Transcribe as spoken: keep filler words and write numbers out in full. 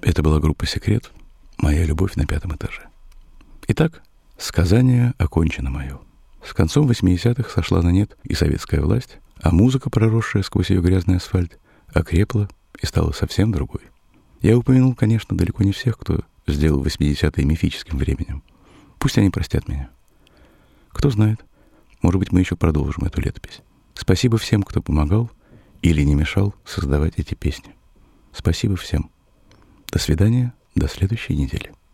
Это была группа «Секрет», «Моя любовь на пятом этаже». Итак, сказание окончено мое. С концом восьмидесятых сошла на нет и советская власть, а музыка, проросшая сквозь ее грязный асфальт, окрепла и стала совсем другой. Я упомянул, конечно, далеко не всех, кто сделал восьмидесятые мифическим временем. Пусть они простят меня. Кто знает, может быть, мы еще продолжим эту летопись. Спасибо всем, кто помогал или не мешал создавать эти песни. Спасибо всем. До свидания, до следующей недели.